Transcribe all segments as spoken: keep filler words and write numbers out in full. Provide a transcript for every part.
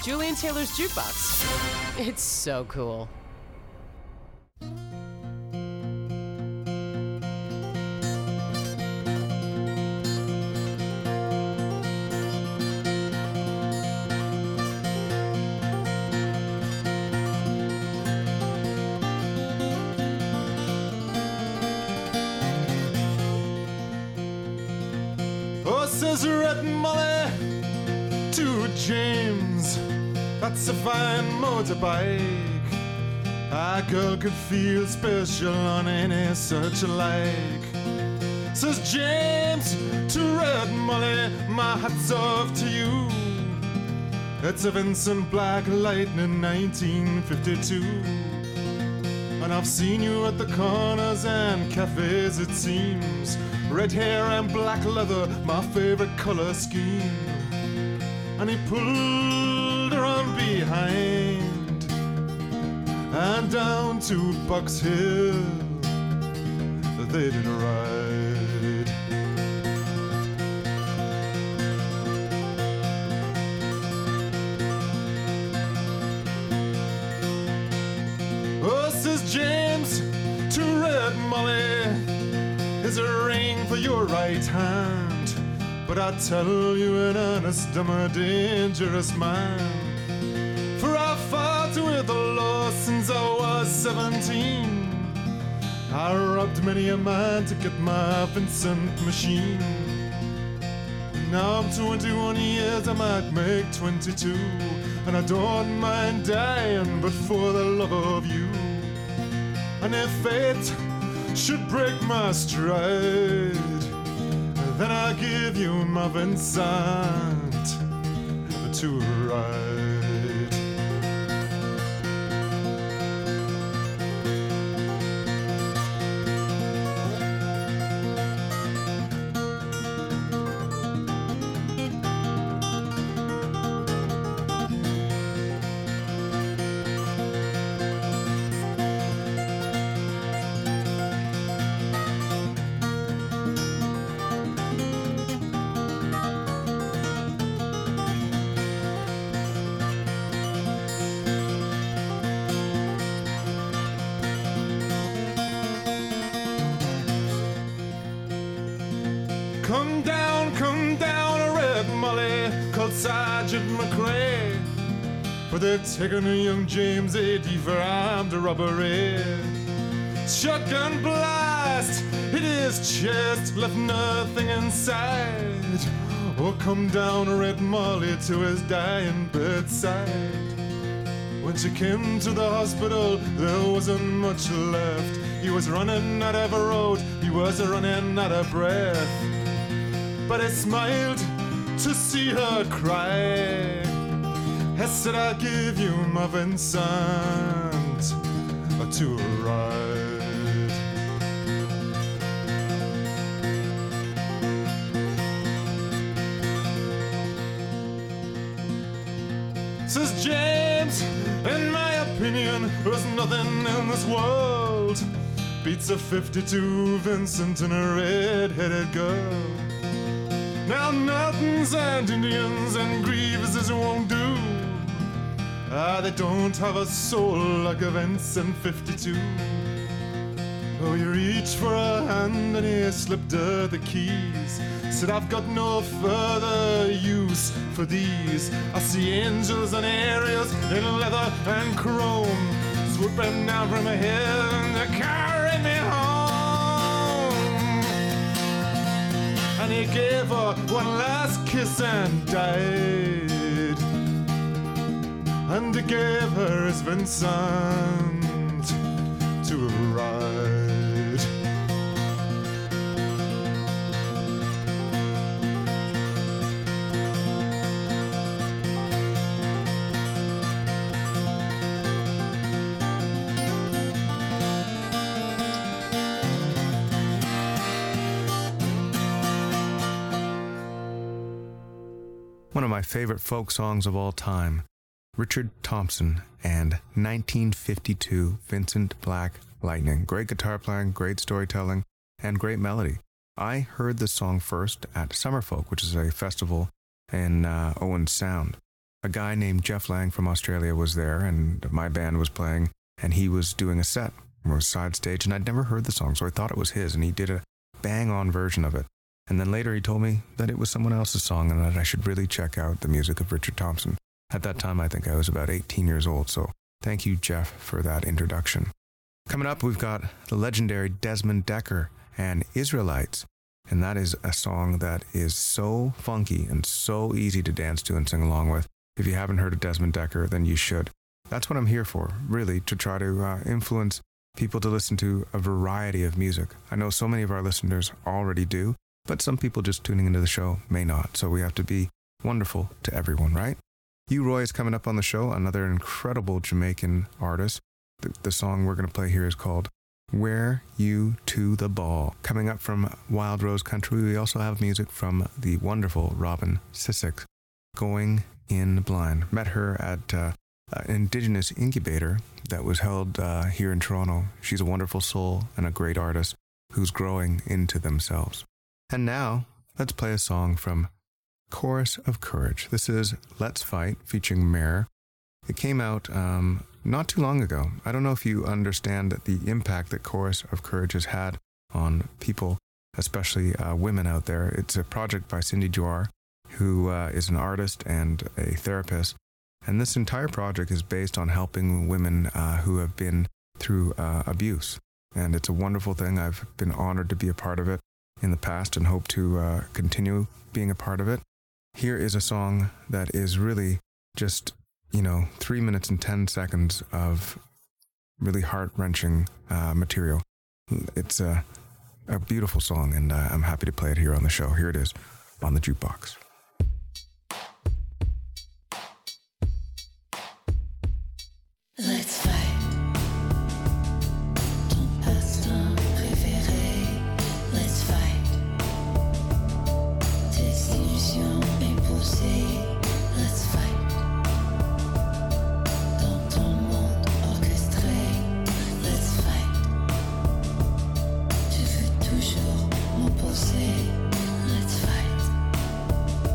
Julian Taylor's Jukebox. It's so cool. Oh, says Red Molly to James, that's a fine motorbike. A girl could feel special on any such like. Says James to Red Molly, my hat's off to you. It's a Vincent Black Lightning nineteen fifty-two. And I've seen you at the corners and cafes, it seems. Red hair and black leather, my favorite color scheme. And he pulled her on behind and down to Box Hill they did ride. Oh, says James to Red Molly, is a ring for your right hand, but I tell you in earnest, I'm a dangerous man. For I fought with the law since I was seventeen. I robbed many a man to get my Vincent machine. Now I'm twenty-one years, I might make twenty-two, and I don't mind dying, but for the love of you. And if fate should break my stride, then I give you my Vincent to ride. Come down, come down, Red Molly, called Sergeant McRae, for they've taken a young James A D for armed robbery. Shotgun blast hit his chest, left nothing inside. Oh, come down, Red Molly, to his dying bedside. When she came to the hospital, there wasn't much left. He was running out of a road, he was running out of breath. But I smiled to see her cry. I said, I'll give you my Vincent to ride. Says James, in my opinion, there's nothing in this world beats a fifty-two Vincent and a red-headed girl. Now mountains and Indians and Grievases won't do. Ah, they don't have a soul like a Vincent fifty-two. Oh, you reached for a hand and he slipped her the keys. Said, I've got no further use for these. I see angels and aerials in leather and chrome, swooping down from heaven to carry me home. And he gave her one last kiss and died. And he gave her his Vincent to ride. One of my favorite folk songs of all time, Richard Thompson and nineteen fifty-two Vincent Black Lightning. Great guitar playing, great storytelling, and great melody. I heard the song first at Summerfolk, which is a festival in uh, Owen Sound. a guy named Jeff Lang from Australia was there, and my band was playing, and he was doing a set or a side stage, and I'd never heard the song, so I thought it was his, and he did a bang-on version of it. And then later he told me that it was someone else's song and that I should really check out the music of Richard Thompson. At that time, I think I was about eighteen years old, so thank you, Jeff, for that introduction. Coming up, we've got the legendary Desmond Dekker and Israelites, and that is a song that is so funky and so easy to dance to and sing along with. If you haven't heard of Desmond Dekker, then you should. That's what I'm here for, really, to try to uh, influence people to listen to a variety of music. I know so many of our listeners already do, but some people just tuning into the show may not, so we have to be wonderful to everyone, right? U Roy is coming up on the show, another incredible Jamaican artist. The, the song we're going to play here is called Wear You to the Ball. Coming up from Wild Rose Country, we also have music from the wonderful Robin Sissek, Going in Blind. Met her at uh, an Indigenous incubator that was held uh, here in Toronto. She's a wonderful soul and a great artist who's growing into themselves. And now, let's play a song from Chorus of Courage. This is Let's Fight, featuring Mare. It came out um, not too long ago. I don't know if you understand the impact that Chorus of Courage has had on people, especially uh, women out there. It's a project by Cindy Joar, who uh, is an artist and a therapist. And this entire project is based on helping women uh, who have been through uh, abuse. And it's a wonderful thing. I've been honored to be a part of it in the past and hope to uh, continue being a part of it. Here is a song that is really just, you know, three minutes and ten seconds of really heart-wrenching uh, material. It's a, a beautiful song, and uh, I'm happy to play it here on the show. Here it is on the jukebox. Let's fight. Ton passe-temps préféré. Let's fight. Tes illusions imposées. Let's fight. Dans ton monde orchestré. Let's fight. Tu veux toujours m'opposer. Let's fight.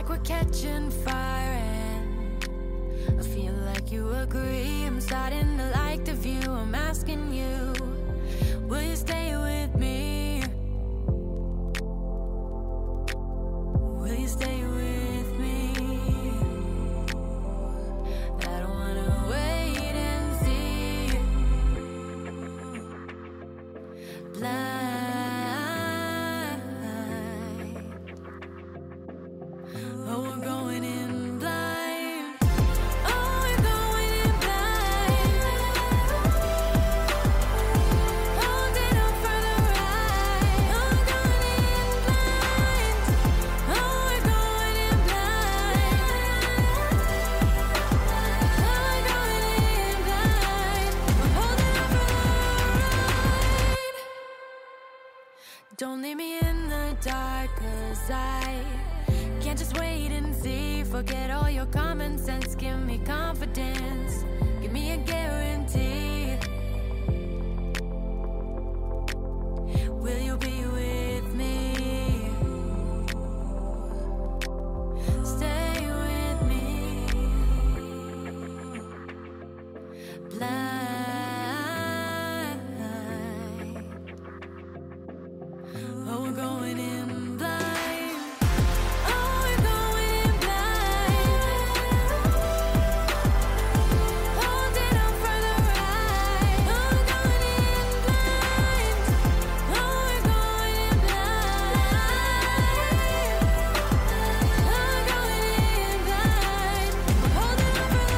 like we're catching fire, and I feel like you agree. I'm starting to like the view. I'm asking you, will you stay with me? Will you stay with me? I don't wanna wait and see. Blind. Oh, we're going in blind. Oh, we're going in blind. Holding on for the ride. Oh, we're going in blind. Oh, we're going in blind. Oh, we're going in blind. We're holding on for the ride. Don't leave me in the dark, 'cause I can't just wait and see. Forget all your common sense. Give me confidence. Give me a guarantee. Will you be with me? Stay with me. Blind. Oh, we're going in blind. Oh, we're going in blind. Holding on for the ride. Oh, we're going in blind. Oh, we're going in blind. Oh, we're going in blind. We're holding on for the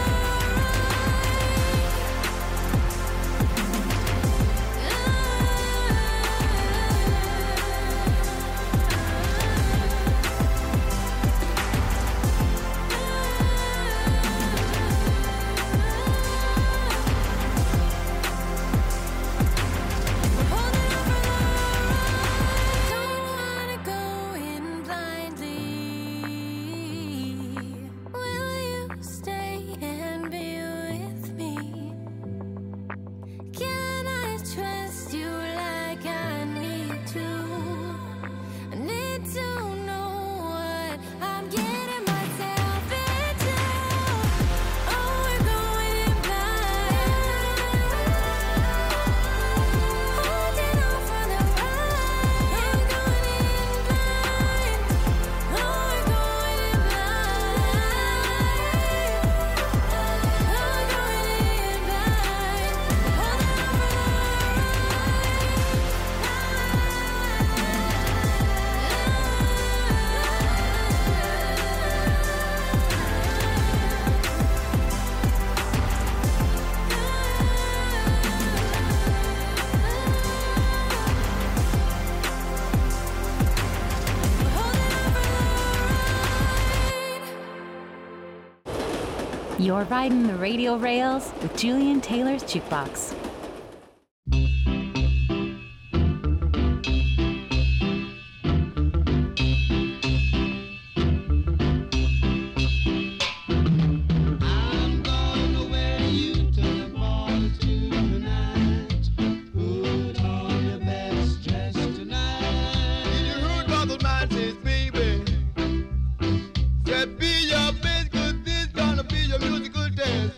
Don't wanna go in blindly. Will you stay and be with me? Can I trust you like I need to? I need to know what I'm getting myself into. Oh, we're going in blind. Holding on for the ride. Oh, we're going in blind. Oh, we're going in blind. Oh, we're going in blind. Holding on for the You're riding the radio rails with Julian Taylor's Jukebox. I'm gonna wear you to the ball tonight. Put on your best dress tonight. You heard about the man says, baby, said be your best, 'cause this gonna be your musical test.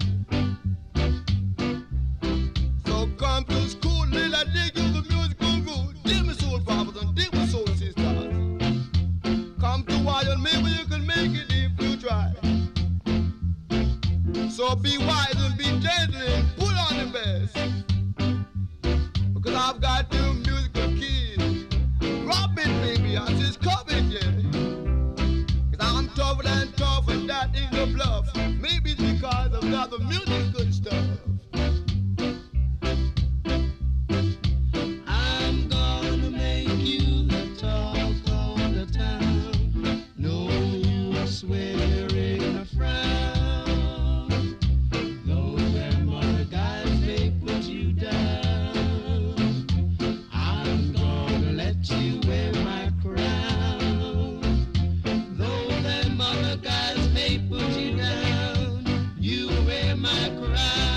So come to school, little I dig you the musical root. Dig me soul brothers and dig me soul sisters. Come to Wild, maybe you can make it if you try. So be wise and be gentle and put on the best. Because I've got two musical keys. Drop it, baby, I just come it, yeah. Cause I'm tougher than tough and that ain't no bluff. Maybe it's because I've got the music good stuff. I'm gonna make you the talk of the town. No use wearing a frown. Though them other guys may put you down, I'm gonna let you wear my crown. Though them other guys may put you down, you wear my crown.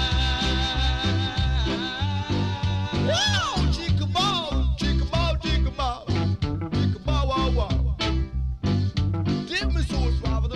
Wow, chicka bow, chicka bow, chicka bow, chicka bow, wow, wow. Dig me soul brothers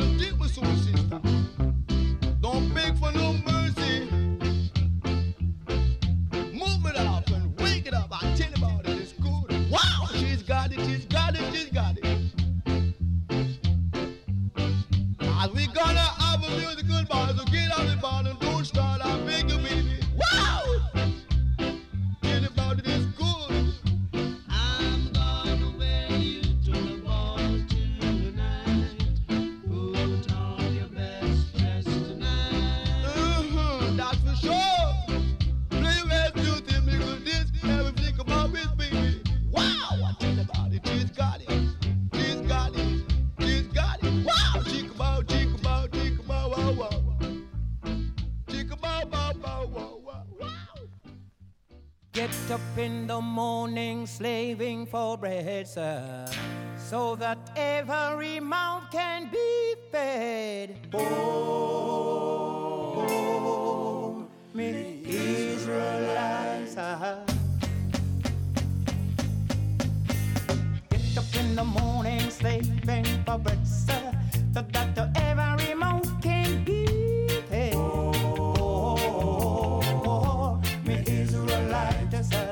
As we gonna have a musical bar, so get on the bar and don't start a big baby. Wow! Get about it is good. I'm gonna wear you to the ball tonight. Put on your best dress tonight. Uh-huh, that's for sure. Play well to the middle this, everything about this baby. Wow! I tell you about it, she's got it. She's got it. She's got it. Wow! Chick about, chick about, chick about, wow, wow. Chick about, wow, wow, wow, wow, wow. Get up in the morning slaving for bread, sir, so that every mouth can be fed. Oh, me Israelites, uh, get up in the morning slaving for bread, sir, so that every mouth can be fed. Oh, me Israelites, sir.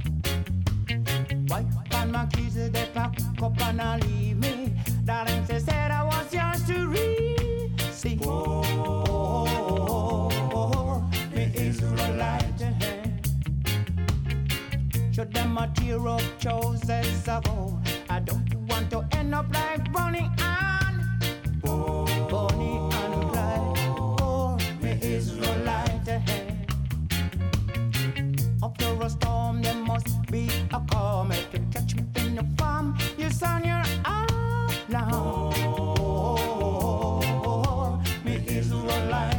Wife and my kids, they pack up and I leave me. Darling, she said I was yours to receive. Oh, me Israelite. Should them a tear up choices ago. I don't want to end up like Bonnie and Bonnie and Clyde. Oh, me Israelite. After a storm, there must be a calm. If you catch me in the farm, you sound your alarm. Oh, me Israelite.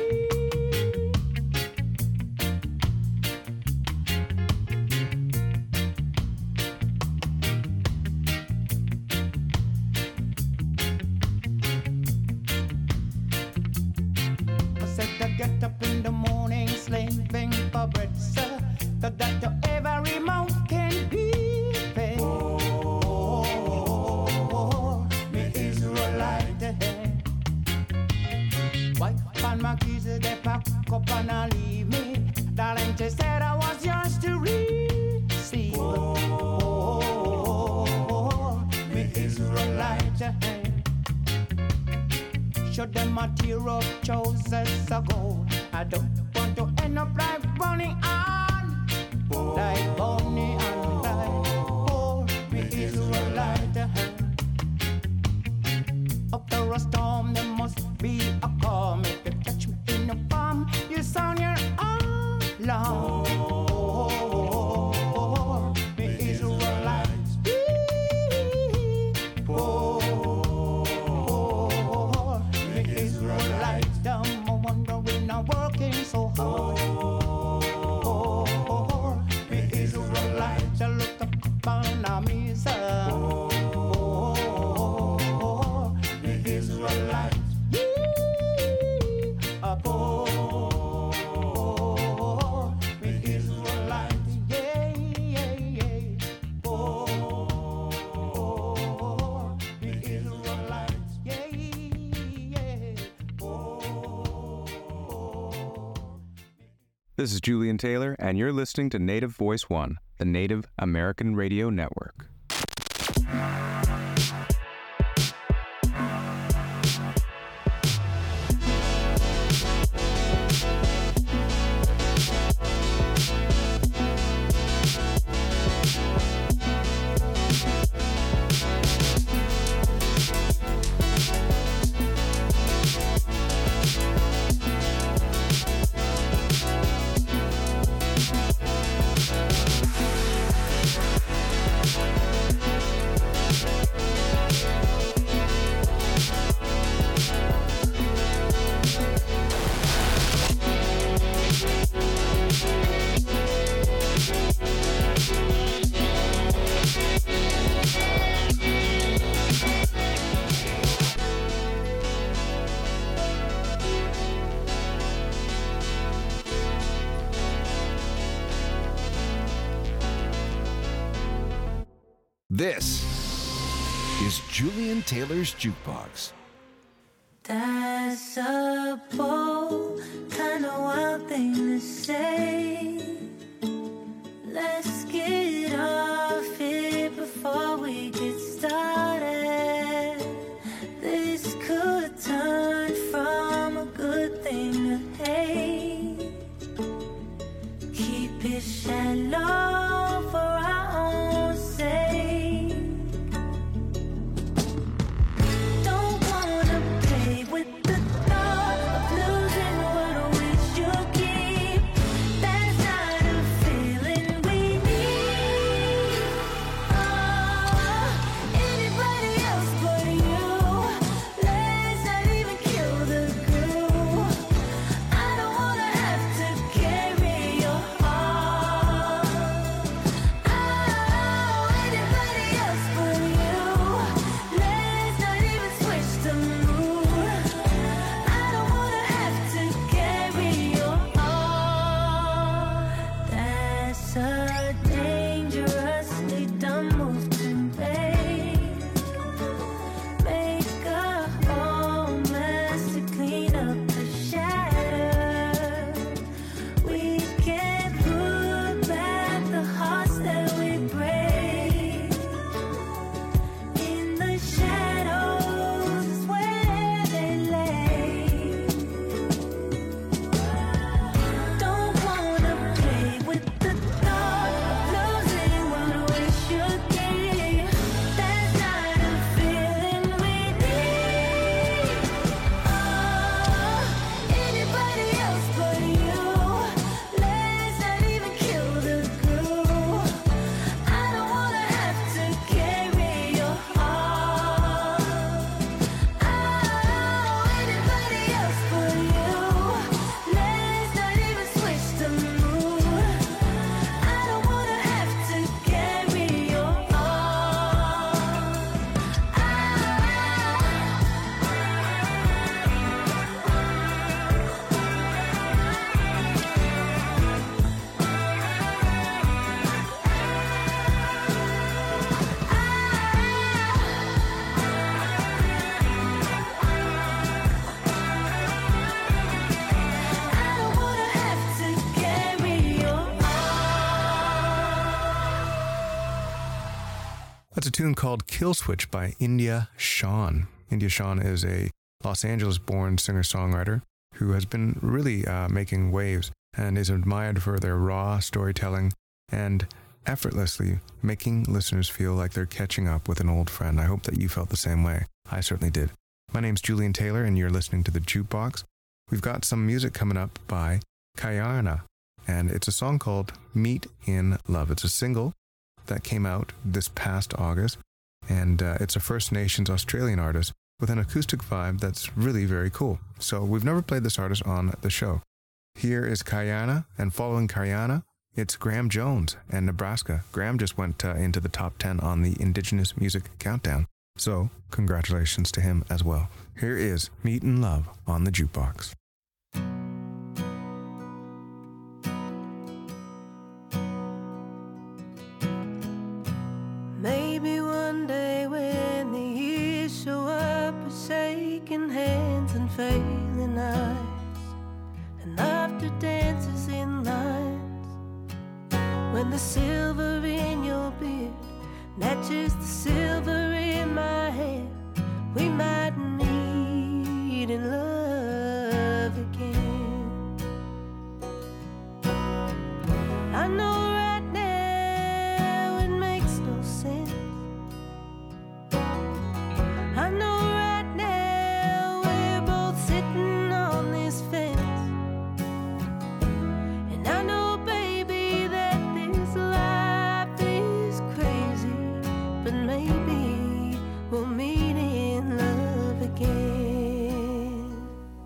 I said I get up in the morning slaving for bread, sir, so that every mouth can be fed. Oh, me Israelite. Wife and my kids, they pack up and I leave me. Darling, she said I was yours to receive. Oh, me Israelite. Should them a tear up choices ago. I don't want to end up like Bonnie and like Bonnie and like oh, me Israelite. After a storm, there must be a calm. If you catch me in the farm, you sound your alarm. Oh, me Israelite. Oh, me Israelite. Dumb, I wonder when I'm working so hard. Oh, me Israelite. Look up on me, sir. Oh, me Israelite. Up, oh, me Israelite. Yeah, yeah, yeah. Oh, me Israelite. Yeah, yeah. Oh. This is Julian Taylor, and you're listening to Native Voice One, the Native American Radio Network. This is Julian Taylor's Jukebox. That's a bold, kind of wild thing to say. Let's get off it before we get started. This could turn tune called Kill Switch by India Shawn. India Shawn is a Los Angeles-born singer-songwriter who has been really uh, making waves and is admired for their raw storytelling and effortlessly making listeners feel like they're catching up with an old friend. I hope that you felt the same way. I certainly did. My name's Julian Taylor, and you're listening to The Jukebox. We've got some music coming up by Kayarna, and it's a song called Meet in Love. It's a single that came out this past August, and uh, it's a First Nations Australian artist with an acoustic vibe that's really very cool. So we've never played this artist on the show. Here is Kayarna, and following Kayarna, it's Graham Jones and Nebraska. Graham just went uh, into the top ten on the Indigenous Music Countdown. So, congratulations to him as well. Here is Meet in Love on the Jukebox. Maybe one day when the years show up with shaking hands and failing eyes, and after dances in lines, when the silver in your beard matches the silver in my hair, we might meet in love again. I know right now it makes no sense. I know right now we're both sitting on this fence, and I know maybe we'll meet in love again.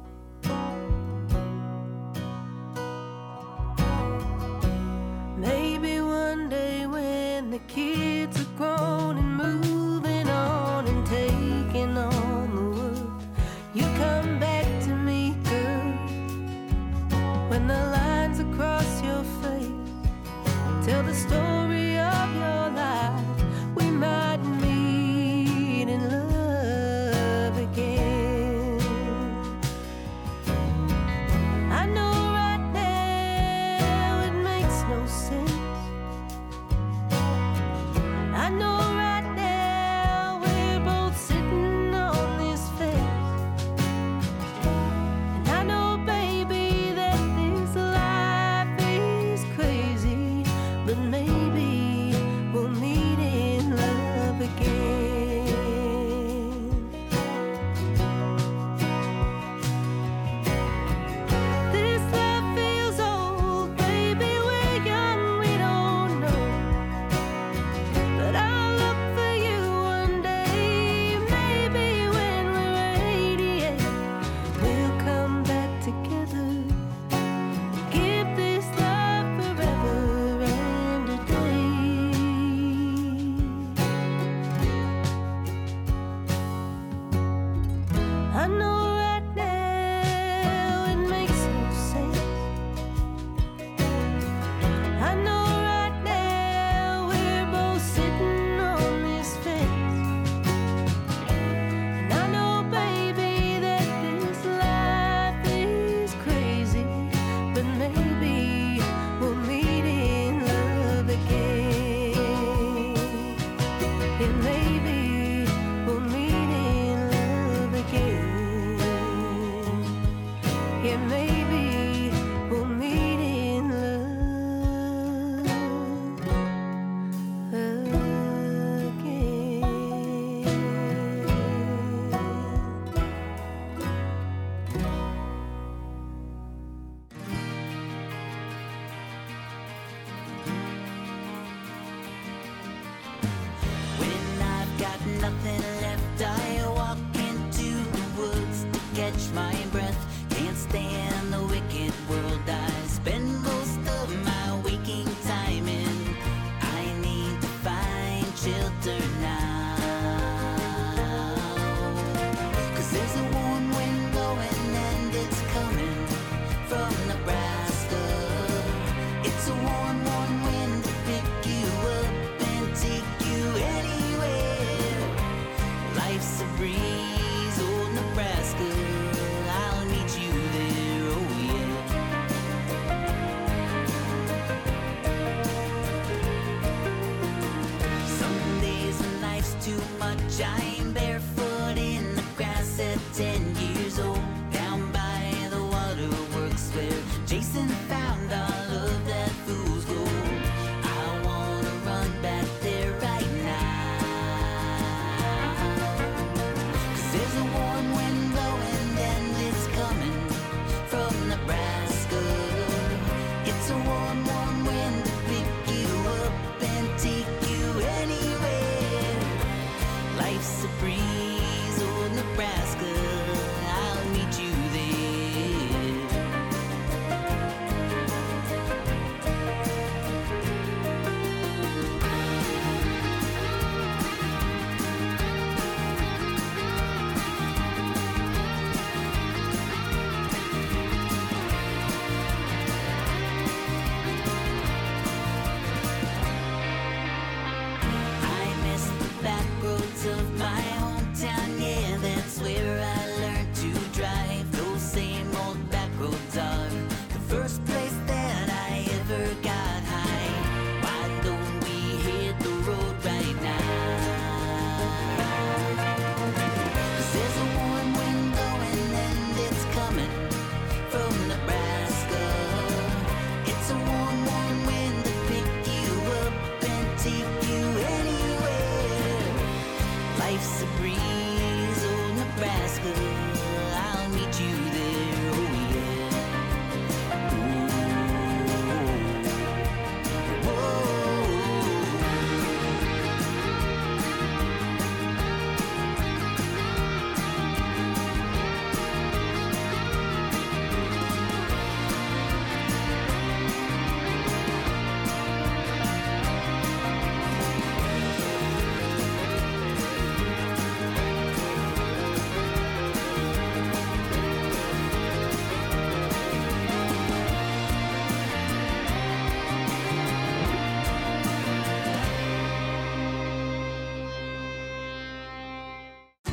Maybe one day when the kids are grown and moving on and taking on the world, you come back to me, girl, when the lines across your face tell the story of your life. We might meet in love again. I know right now it makes no sense. I know right now we're both sitting on this fence, and I know, baby, that this life is crazy, but maybe we'll meet in love again. This love feels old, baby, we're young, we don't know, but I'll look for you one day, maybe when we're eighty-eight, we'll come back together and give this love forever and a day. I know right now it makes no sense. I know right now we're both sitting on this fence, and I know, baby, that this life is crazy, but maybe we'll meet in love again. Yeah, maybe we'll meet in love again. Yeah, maybe we'll meet in love again. When I've got nothing left, I walk into the woods to catch my breath. Can't stand the wicked world I spend most of my waking time in. I need to find shelter now, 'cause there's a warm wind blowing and it's coming from Nebraska. It's a warm, warm wind to pick you up and take you anywhere. Life's a breeze, old Nebraska, I'll meet you there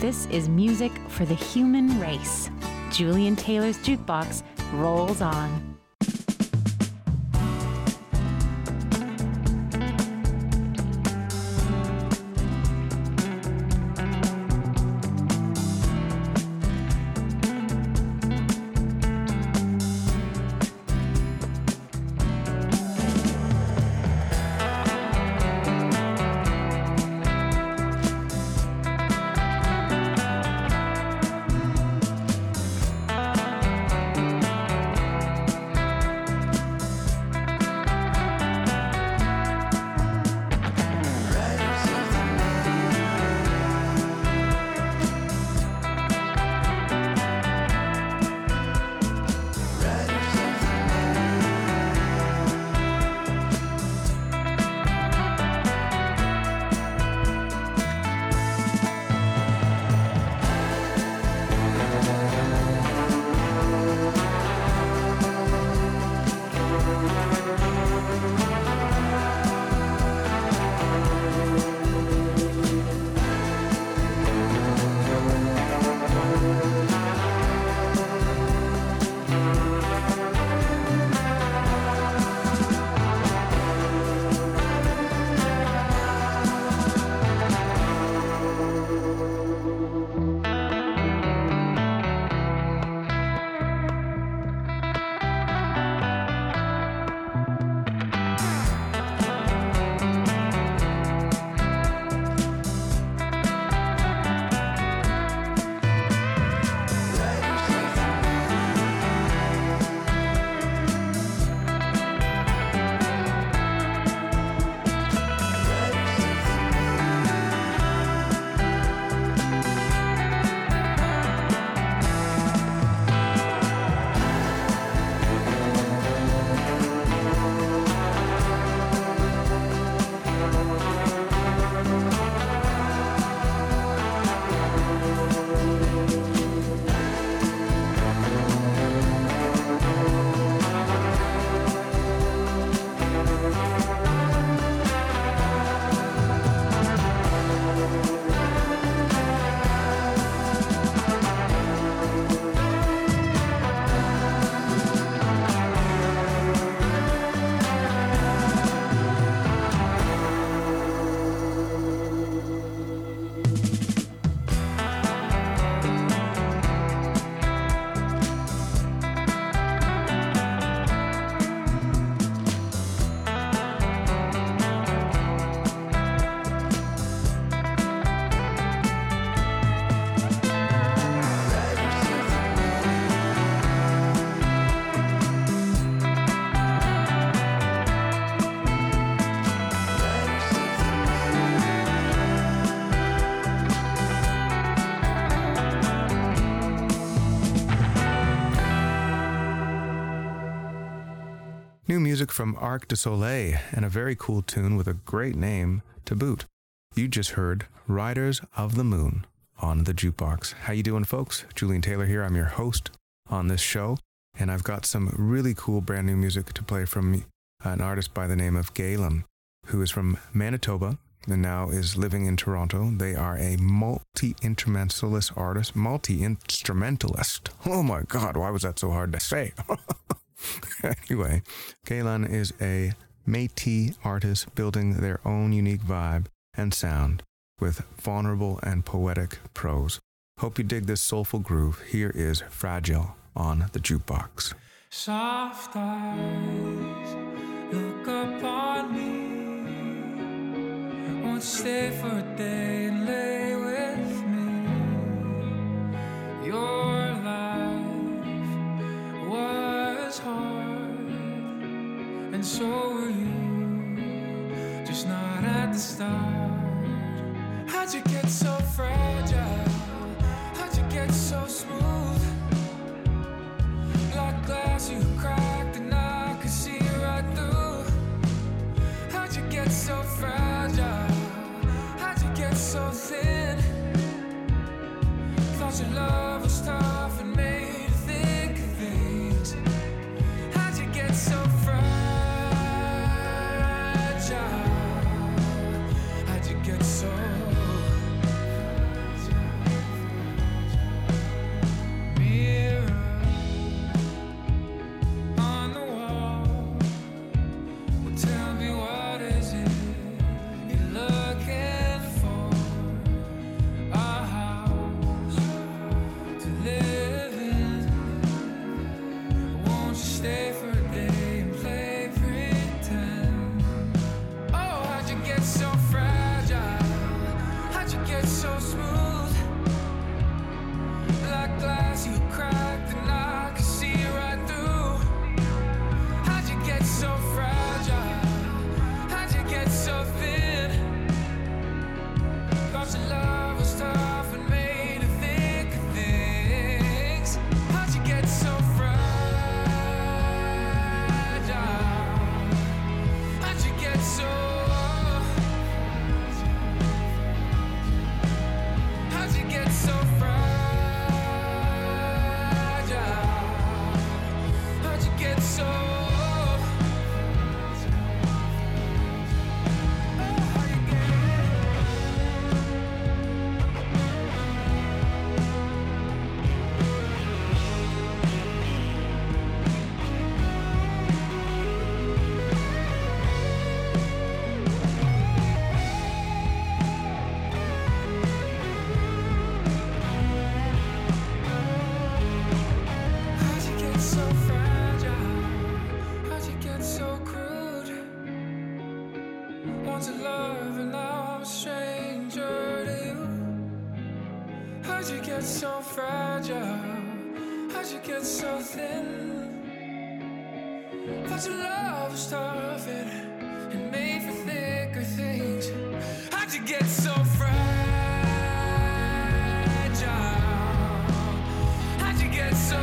This is music for the human race. Julian Taylor's Jukebox rolls on. New music from Arc de Soleil, and a very cool tune with a great name to boot. You just heard Riders of the Moon on the Jukebox. How you doing, folks? Julian Taylor here. I'm your host on this show, and I've got some really cool brand new music to play from an artist by the name of Galen, who is from Manitoba and now is living in Toronto. They are a multi-instrumentalist artist, multi-instrumentalist. Oh my God, why was that so hard to say? Anyway, Galen is a Métis artist building their own unique vibe and sound with vulnerable and poetic prose. Hope you dig this soulful groove. Here is Fragile on the Jukebox. Soft eyes look upon me, won't stay for a day and lay with me. Your life was hard, and so were you, just not at the start. How'd you get so fragile? How'd you get so smooth? Like glass you cracked and I could see right through. How'd you get so fragile? How'd you get so thin? Thought your love was tough and made you think of things. How'd you get so fragile? How'd you get so get so fragile? How'd you get so crude? Once in love and now I'm a stranger to you. How'd you get so fragile? How'd you get so thin? Thought your love was tough and, and made for thicker things. How'd you get so fragile? How'd you get so?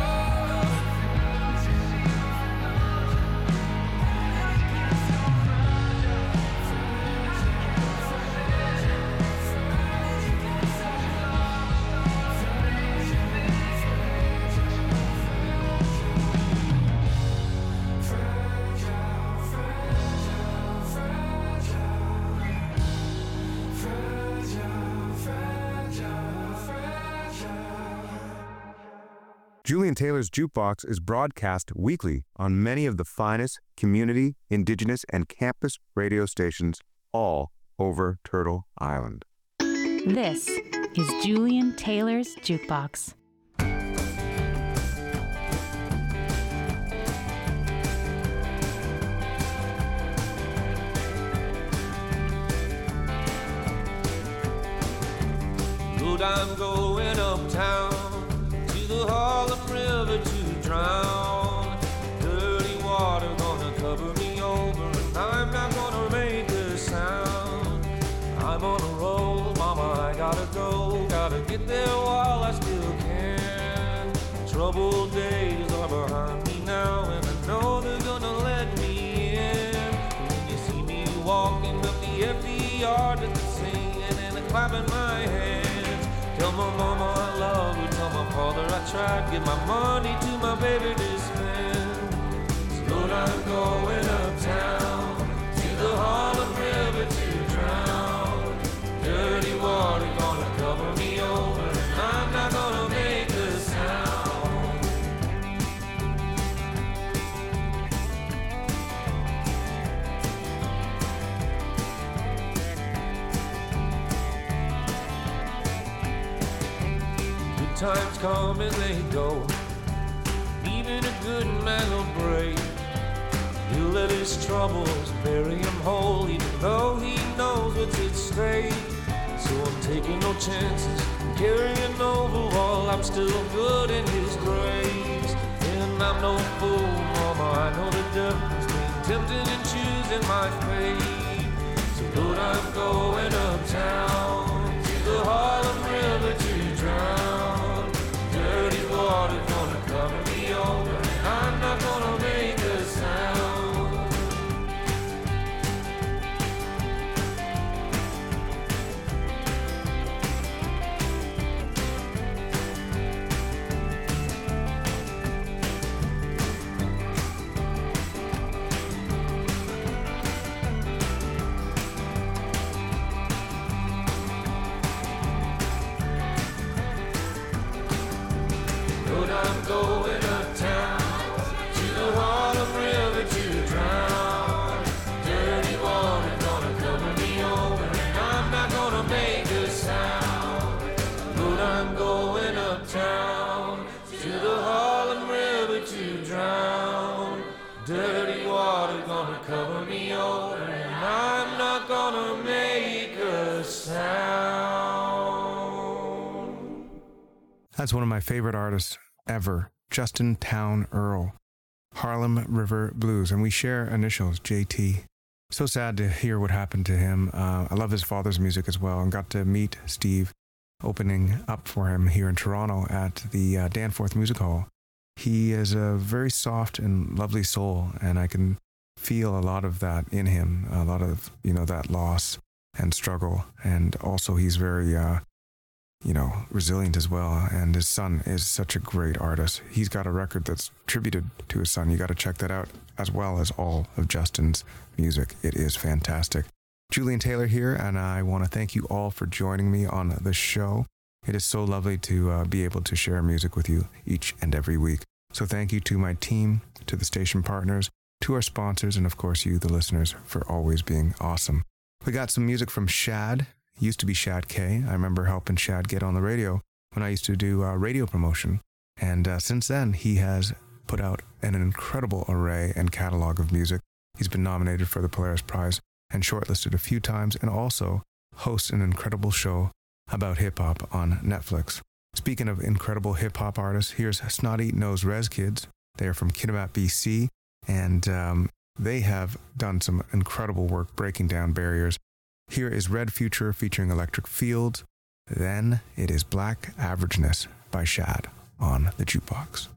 Julian Taylor's Jukebox is broadcast weekly on many of the finest community, indigenous, and campus radio stations all over Turtle Island. This is Julian Taylor's Jukebox. Lord, I'm going uptown to the Harlem River to drown. Dirty water gonna cover me over, and I'm not gonna make a sound. I'm on a roll, mama, I gotta go. Gotta get there while I still can. Troubled days are behind me now, and I know they're gonna let me in. When you see me walking up the empty yard with the singing and the clapping my hands. Tell my mama I love her, tell my father I tried to give my money to my baby to spend. So Lord, I'm going uptown to the Harlem River to drown. Dirty water gonna cover me over, and I'm not gonna make a sound. Good times come and they go, even a good man will break. He'll let his troubles bury him whole, even though he knows what's at stake. So I'm taking no chances, carrying over while I'm still good in his grace. And I'm no fool, mama, I know the difference between tempting and choosing my fate. So Lord, I'm going uptown to the Harlem River to drown. Dirty water gonna cover me over, and I'm not gonna make a sound. Lord, I'm going uptown to the Harlem River to drown. Dirty water gonna cover me over, and I'm not gonna make a sound. Lord, I'm going uptown to the Harlem River to drown. Dirty water gonna cover me over, and I'm not gonna make a sound. That's one of my favorite artists ever, Justin Town Earl, Harlem River Blues, and we share initials, J T. So sad to hear what happened to him. Uh, I love his father's music as well, and got to meet Steve opening up for him here in Toronto at the uh, Danforth Music Hall. He is a very soft and lovely soul, and I can feel a lot of that in him, a lot of, you know, that loss and struggle, and also he's very, uh, you know, resilient as well, and his son is such a great artist. He's got a record that's tributed to his son. You got to check that out, as well as all of Justin's music. It is fantastic. Julian Taylor here, and I want to thank you all for joining me on the show. It is so lovely to uh, be able to share music with you each and every week. So thank you to my team, to the station partners, to our sponsors, and of course you, the listeners, for always being awesome. We got some music from Shad. Used to be Shad K. I remember helping Shad get on the radio when I used to do uh, radio promotion And uh, since then, he has put out an incredible array and catalog of music. He's been nominated for the Polaris Prize and shortlisted a few times, and also hosts an incredible show about hip-hop on Netflix. Speaking of incredible hip-hop artists, here's Snotty Nose Rez Kids. They are from Kitimat, B C, and um, they have done some incredible work breaking down barriers. Here is Red Future featuring Electric Fields. Then it is Black Averageness by Shad on the Jukebox.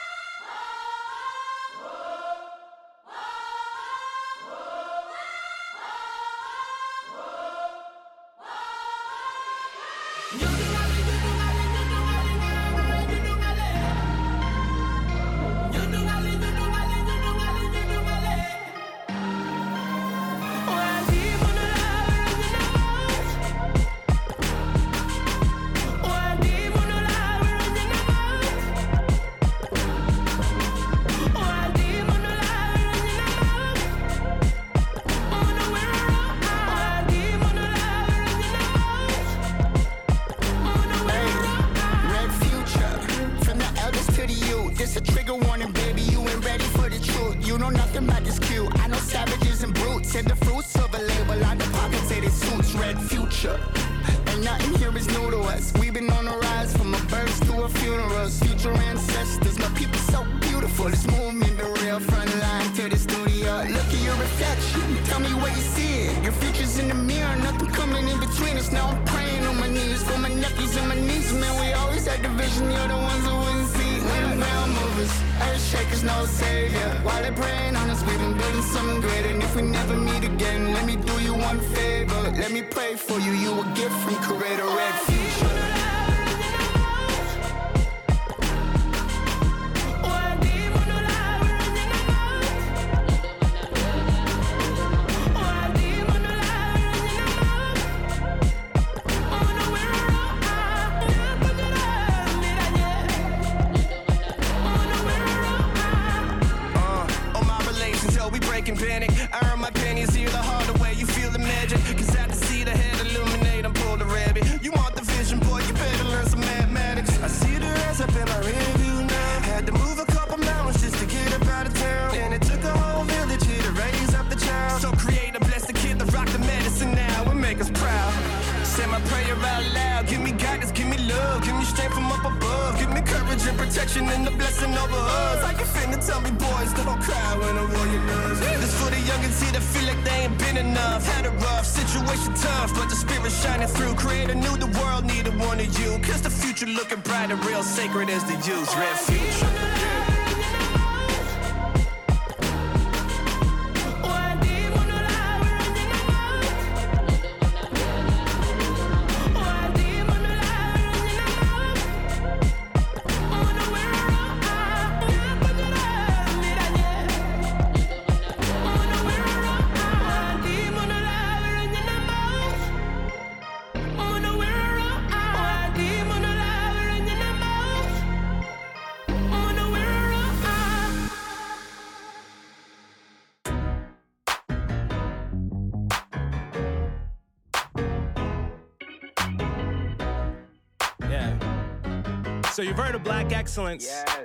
So you've heard of Black Excellence. Yes.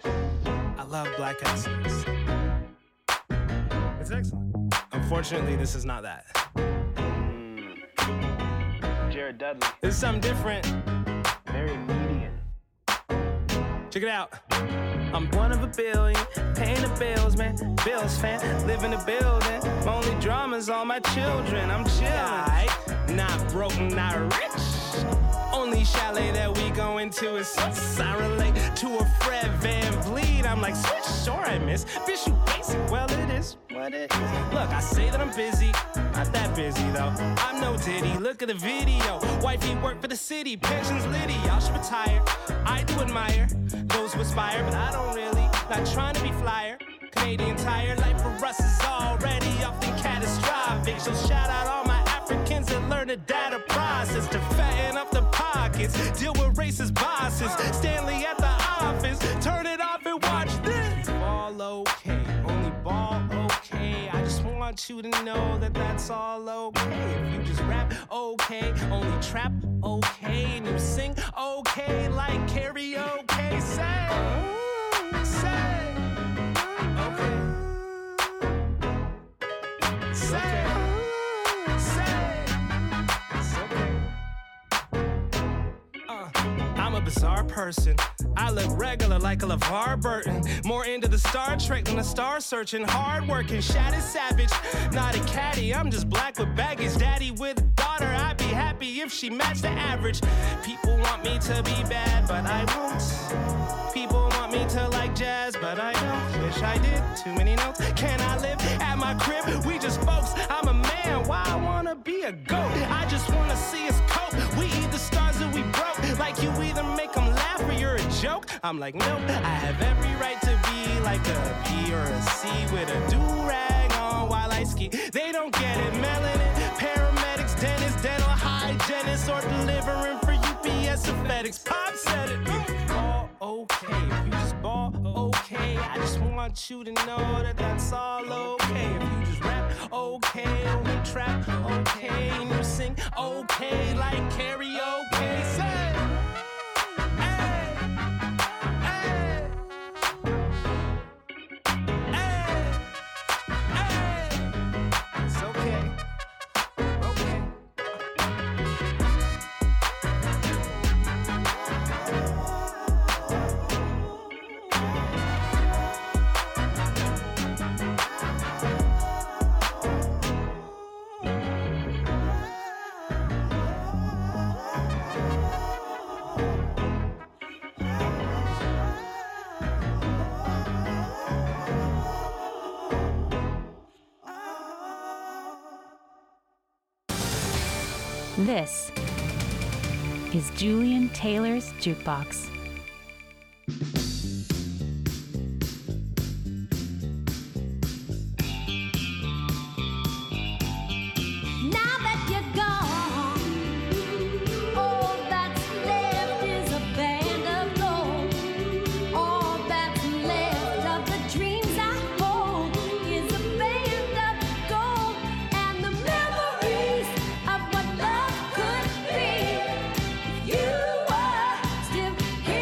I love Black Excellence. It's excellent. Unfortunately, this is not that. Mm. Jared Dudley. This is something different. Very median. Check it out. I'm one of a billion, paying the bills, man. Bills fan, live in the building. My only drama's all my children. I'm chillin'. Not broke, not rich. Only chalet that we go into is sus. I relate to a Fred Van Vliet. I'm like, switch, sure I miss. Fish you basic, well it is what it is. Look, I say that I'm busy, not that busy though. I'm no Diddy, look at the video. Wifey work for the city, pensions litty. Y'all should retire. I do admire those who aspire, but I don't really. Not trying to be flyer. Canadian Tire, life for us is already often catastrophic. So shout out all my Africans that learn the data process to fatten up the pockets, deal with racist bosses. Stanley at the office, turn it off and watch this. Ball okay, only ball okay. I just want want you to know that that's all okay. If you just rap, okay. Only trap, okay. And you sing, okay. Like karaoke, say, say, okay. Say, say, it's okay. Uh, I'm a bizarre person. I look regular like a LeVar Burton. More into the Star Trek than a star searching. Hard working, shattered savage. Not a caddy, I'm just black with baggage. Daddy with a daughter, I'd be happy if she matched the average. People want me to be bad, but I won't. People want me to like jazz, but I don't. Wish I did, too many notes. Can I live at my crib? We just folks, I'm a man, why I wanna be a goat? I just wanna see us cope. We either stars or we broke. Like you either make them laugh or you're a joke. I'm like, nope, I have every right to be like a B or a C with a do-rag on while I ski. They don't get it, melanin, paramedics, dentists, dental hygienists, or delivering for U P S or FedEx. Pop said it, all okay. If you just ball, okay. I just want you to know that that's all okay. If you just rap, okay. Only trap, okay. And you sing, okay. Like karaoke, say. This is Julian Taylor's Jukebox. Now that you're gone, all that's left is a band of gold. All that's left of the dreams I hold is a band of gold, and the memories of what love could be. You were still here.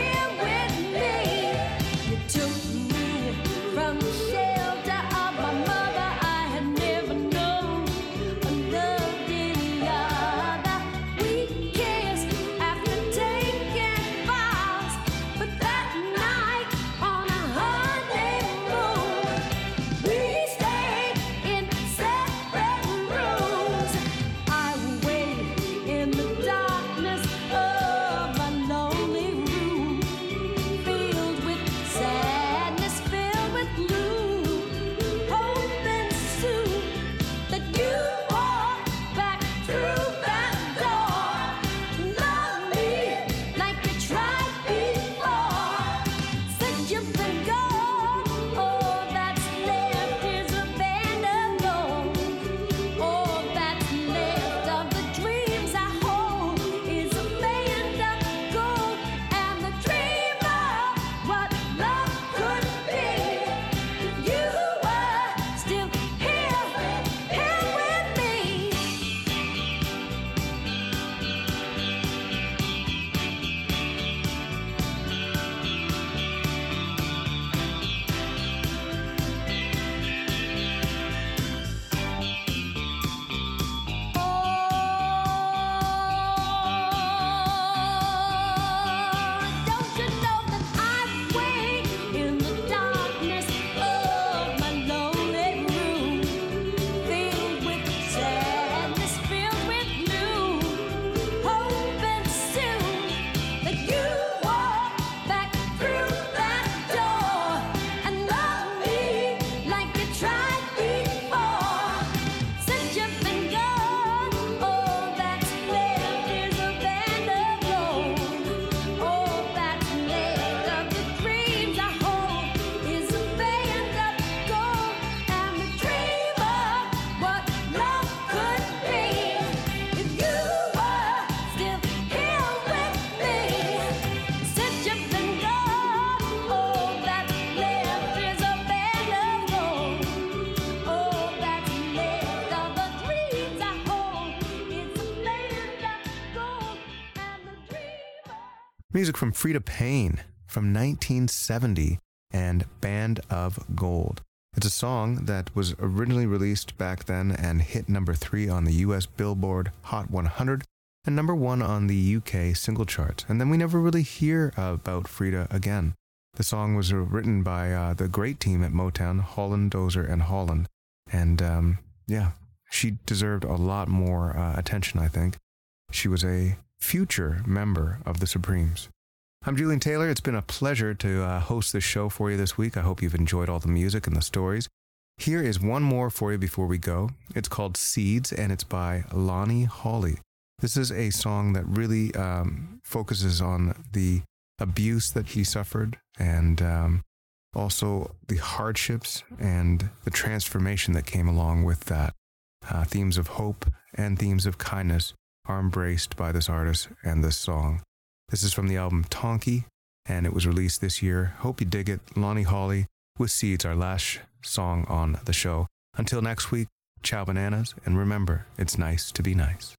Music from Frida Payne from nineteen seventy and Band of Gold. It's a song that was originally released back then and hit number three on the U S Billboard Hot one hundred and number one on the U K single charts. And then we never really hear about Frida again. The song was written by uh, the great team at Motown, Holland, Dozier, and Holland. And um, yeah, she deserved a lot more uh, attention, I think. She was a future member of the Supremes. I'm Julian Taylor. It's been a pleasure to uh, host this show for you this week. I hope you've enjoyed all the music and the stories. Here is one more for you before we go. It's called Seeds, and it's by Lonnie Hawley. This is a song that really um, focuses on the abuse that he suffered and um, also the hardships and the transformation that came along with that. Uh, themes of hope and themes of kindness are embraced by this artist and this song. This is from the album Tonky, and it was released this year. Hope you dig it. Lonnie Hawley with Seeds, our last song on the show. Until next week, ciao bananas, and remember, it's nice to be nice.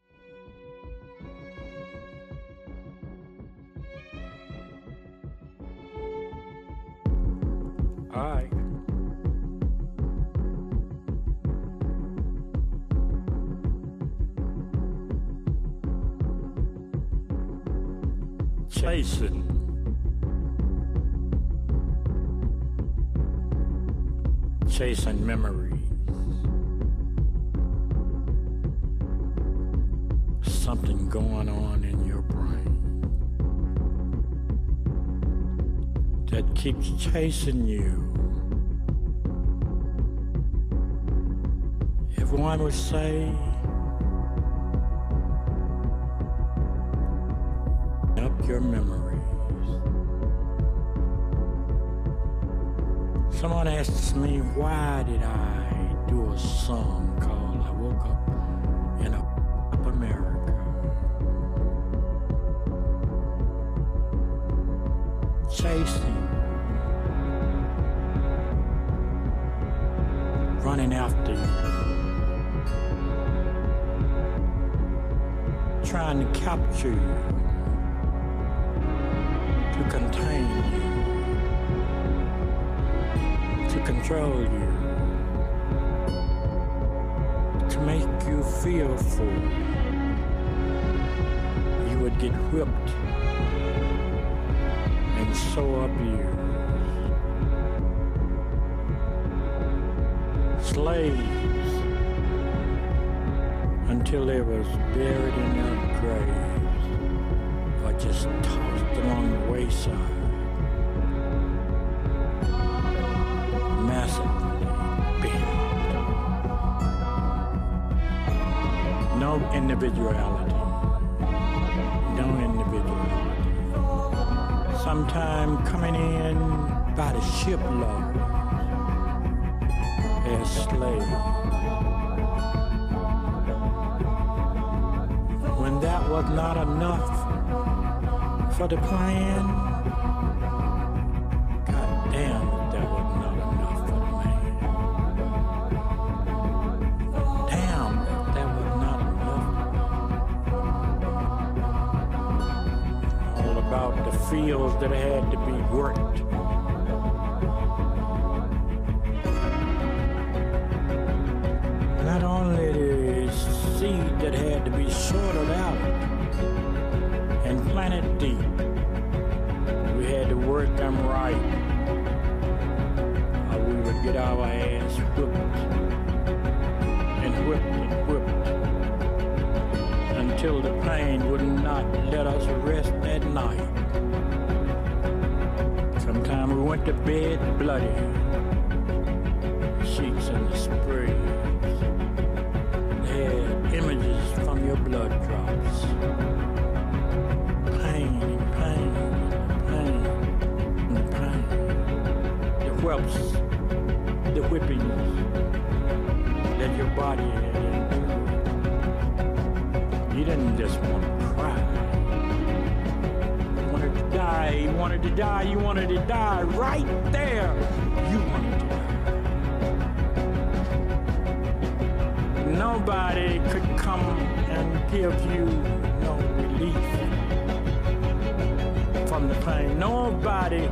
All right. Chasing. Chasing memories. Something going on in your brain that keeps chasing you. If one would say, up your memories. Someone asks me, why did I do a song called I Woke Up in a Up America? Chasing, running after you, trying to capture you, to contain you, to control you, to make you fearful. You would get whipped and so abused. Slaves until they was buried in their graves or just tossed along the wayside. Massively bent. No individuality. No individuality. Sometime coming in by the shipload as slaves. When that was not enough for the plan, God damn it, that was not enough for the man. Damn it, that was not enough. All about the fields that had to be worked. Not only the seed that had to be sorted out and planted deep, we had to work them right, or we would get our ass whipped and whipped and whipped until the pain would not let us rest at night. Sometimes we went to bed bloody, sheets in the spray. Images from your blood drops. Pain and pain and pain and pain. The whelps, the whippings that your body had endured. You didn't just want to cry. You wanted to die, you wanted to die, you wanted to die right there. You wanted to die. Nobody could come and give you no relief. from the pain. Nobody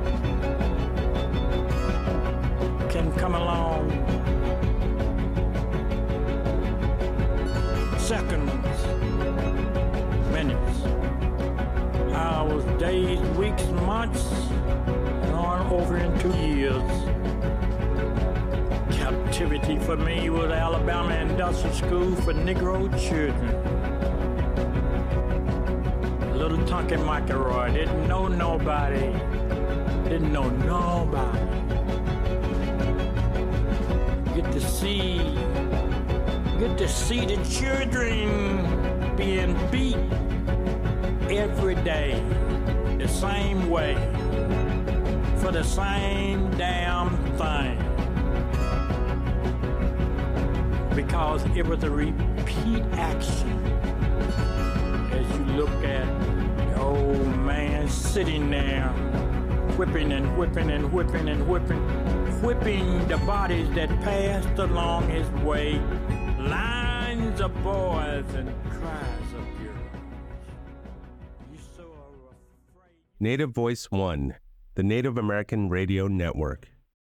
can come along seconds, minutes, hours, days, weeks, months, and on over into years. Captivity for me was Alabama Industrial School for Negro children. Little Tonky McElroy didn't know nobody, didn't know nobody. Get to see, get to see the children being beat every day, the same way, for the same damn thing. Because it was a repeat action. As you look at the old man sitting there, whipping and whipping and whipping and whipping, whipping the bodies that passed along his way, lines of boys and cries of girls. You so are afraid. Native Voice One, the Native American Radio Network.